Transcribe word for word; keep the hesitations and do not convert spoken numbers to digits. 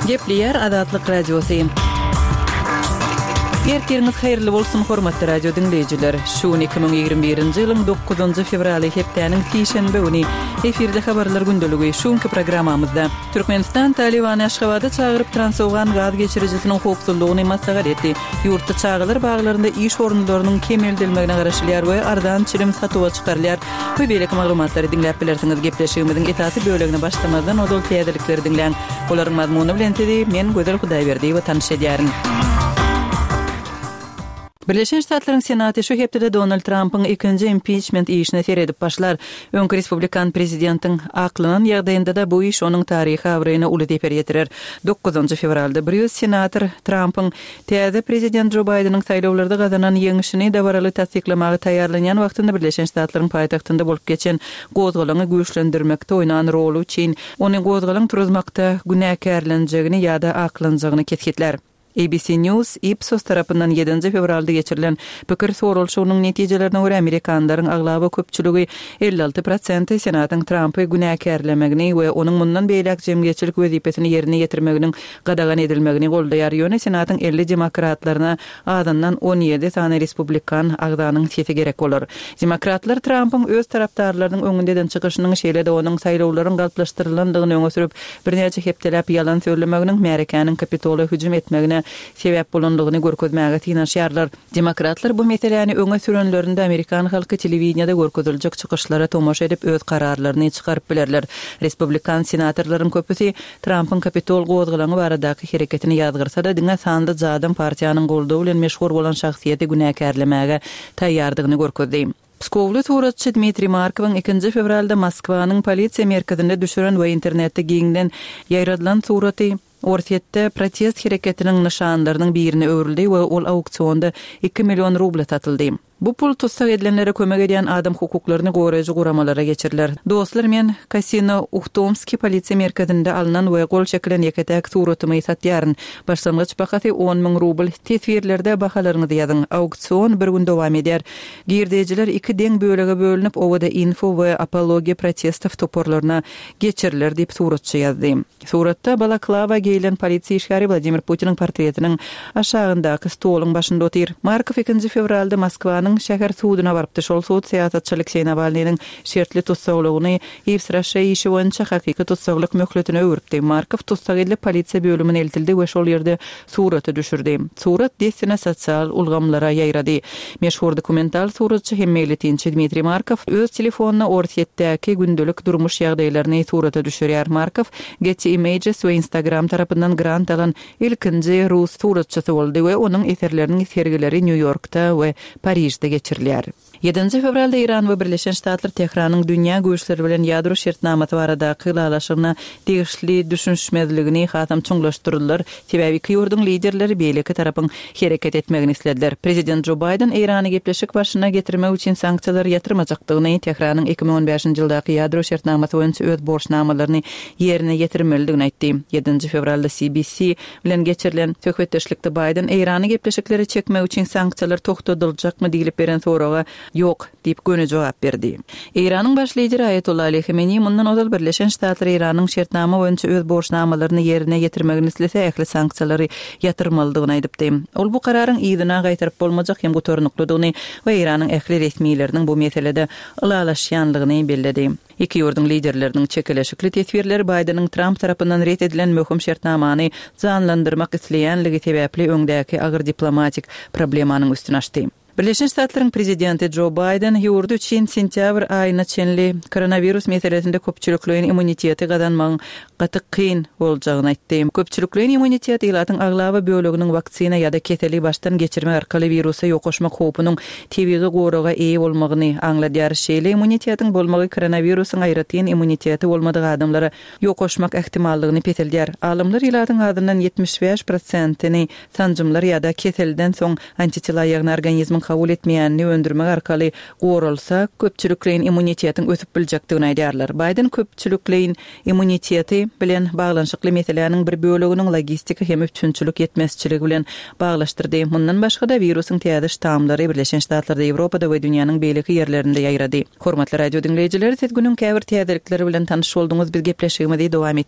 Gepleyer Adatlyk Radiosu. Ertiriniz hayırlı bolsun hormatly radio dinleyijiler. Şu iki bin ýygrimi birinji ýylyň dokuzynjy fevraly hepdeniň Tişenbe güni efirde habarlar gündöligi şuňky programamyzda Türkmenistan Talibany Aşgabatda çagyryp transowgan gaz geçiricisiniň howpsuzlygyny maslahat etdi. Ýurtda çagylar baglarynda iş orunlarynyň kemeldilmegine garaşylýar we ardan çirim satywa çykarylýar. Bu beýleki maglumatlary dinläp bilersiňiz. Gepleşigimiziň etaty bölegine başlamadan odol täzelikleri dinleň. Olaryň mazmuny bilen tedi men Gözel Hudaýberdi we tanışýaryn. Birleşen Ştatlaryň Senaty şu hepde Donald Trump'ın ikinci impeachment işine seredip başlar. Öňkü Respublikan prezidentiň aklynyň ýagdaýynda da bu iş onuň taryhy awryny uly deper ýetirer. dokuzynjy fevralda bir senator Trump'ın täze prezident Joe Biden'ın saýlawlarda gazanan ýeňişini dabaraly tasdiklamagy taýýarlanýan wagtynda Birleşen Ştatlaryň paýtagtynda bolup geçen gozgalyňy güýçlendirmekde oýnan rolu üçin onyň gozgalyň turuzmakda günäkärlenjegini ýa-da aklanjagyny kesgitler. A B C News Ipsos tarapyndan ýedinji fevralda geçirilen pikir sorulşugynyň netijelerine görä Amerikanlaryň aglaba köpçüligi elli alty prosent senatyň Trumpy günäkärlemegini we onuň mundan beýlek jemgyýetçilik wezipesini ýerine ýetirmeginiň gadagan edilmegini goldaýar. Ýöne senatyň elli demokratlaryna adından on ýedi sany respublikan agdanyň sesi gerek bolar. Demokratlar Trumpyň öz tarapdarlarynyň öňünden çykyşynyň şeýle-de onuň saýlawlaryň galplaşdyrylandygyny öňe sürüp birnäçe hepdelap ýalan söýlemeginiň Amerikanyň Kapitola hüjüm etmegine sebäp bolandygyny görkezmäge tinaşýarlar. Demokratlar bu meseleni öňe sürenlerinde Amerikan halky telewizionyada görkeziljek çykyşlara tomaşa edip öz kararlaryny çykaryp bilerler. Respublikan senatorlaryň köpüsi Trumpyň Kapitol gozgalagy baradaky hereketini ýazgyrsa da diňe sandy jadym partiýanyň goldawy bilen meşhur bolan şahsiýeti günäkärlemäge taýýardygyny görkezdi. Pskovly suratçy Dmitri Markowyň ikinji fevralda Moskwanyň polisiýa merkezinde düşüren we internetde giňden ýaýradylan suraty Ortiýetde protest hereketiniň nişanlarynyň birini öwrüldi we ol auksionda iki million rubl satyldy. Bu pul tutsak edilenlere kömek edýän adam hukuklaryny goraýjy guramalara geçiriler. Dostlar, men Kasino Uhtomski polisiýa merkezinde alynan we gol çekilen ýeketek suratymy satýaryn. Başlangyç bahaty on ming rubl. Tesbirlerde bahalaryňyzy ýazyň. Auksion bir gün dowam edýär. Girdijiler iki deň bölege bölünip owada info we apologiya protestov toporlaryna geçiriler diýip suratçy ýazdy. Suratda balaklava giýilen polisiýa işgäri Vladimir Putiniň portretining aşagyndaky stoluň başynda otyr. Markov ikinji fevralda Moskwanyň şäher suwdyna barypdy. Şol suwd syýasatçy Aleksey Navalnyň şertli tutsaglygyny ýewsiraşy işi boýunça hakyky tutsaglyk möhletine öwüripdi. Markov tutsak edilip polisiýa bölümine eltildi we şol ýerde suraty düşürdi. Surat desine sosial ulgamlara ýaýrady. Meşhur dokumental suratçy hem meýletinçi Dmitri Markov öz telefonyna Ortiýetdäki gündelik durmuş ýagdaýlaryny surata düşürýär. Markov Getty Images we Instagram tarapyndan grant alan ilkinji rus suratçysy boldy we onuň eserleriniň sergileri New Yorkda we Parijde geçirilýär. ýedinji fevralda Iran we Birleşen Ştatlar Tehranyň dünýä güýçleri bilen ýadro şertnamaty barada gylalaşygyna degişli düşünşmezligini hatam çuňlaşdyrdylar. Sebäbi iki ýurdun liderleri beýleki tarapyň hereket etmegini islediler. Prezident Joe Biden Irany gepleşik başyna getirmek üçin sanksiýalar ýatyrmajakdygyny, Tehranyň iki bin on beşinji ýyldaky ýadro şertnamaty boýunça öz borçnamalaryny ýerine ýetirmelidigini aýtdy. ýedinji fevralda C B C bilen geçirilen söhbetdeşlikde Biden Irany gepleşikleri çekmek üçin sanksiýalar toktadylyjakmy diýilip beren soraga yok diýip göne jogap berdi. Iranyň baş lideri Ayatollah Ali Khamenei mundan odal Birleşen Ştatlar Iranyň şertnama boýunça öz borçnamalaryny ýerine ýetirmegini islese ähli sanksiýalary ýatyrmalydygyny aýdypdy. Ol bu kararyň ýygyna gaýtaryp bolmajak hem götürnüklidigini we Iranyň ähli resmiýetleriniň bu meselede ylalaşýanlygyny belledi. İki ýurdun liderleriniň çekileşikli tesbirleri Bidenyň Trump tarapyndan ret edilen möhüm şertnamany janlandyrmak isleýänligi sebäpli öňdäki agyr diplomatik problemanyň üstüne açdy. Birleşen Ştatlaryň prezidenti Joe Biden ýurdu üçin sentýabr aýyna çenli koronavirus meselesinde köpçülikliň immuniteti gadanmagyň gaty kyn boljagyny aýtdy. Köpçülikliň immuniteti ýylatyň aglaba böleginiň waksina ýa-da keseli baştan geçirmek arkaly wirusa ýokaşmak howpunyň tebigi goraga eýe bolmagyny aňladýar. Şeýle immunitetiň bolmagy koronavirusyň aýratyn immuniteti bolmadyk adamlara ýokaşmak ähtimallygyny peteldiýär. Alymlar ýylatyň adından ýetmiş beş prosentini sanjymlar ýa-da keselden soň antitela ýagny organizmiň kabul etmeýänini öndürmek arkaly gorulsa köpçülikliň immunitetiň ösüp biljakdygyny aýdýarlar. Biden köpçülikliň immuniteti bilen baglanşykly meseleniň bir böleginiň logistika hem üçünçülük yetmezçiligi bilen baglaşdyrdy. Mundan başga da wirusyň täze ştammlary Birleşen Ştatlarda, Ýewropada we dünýäniň beýleki ýerlerinde ýaýrady. Hormatly radio dinleýijileri, siz günüň käbir täzelikleri bilen tanyş bolduňyz. Biz gepleşigimizi dowam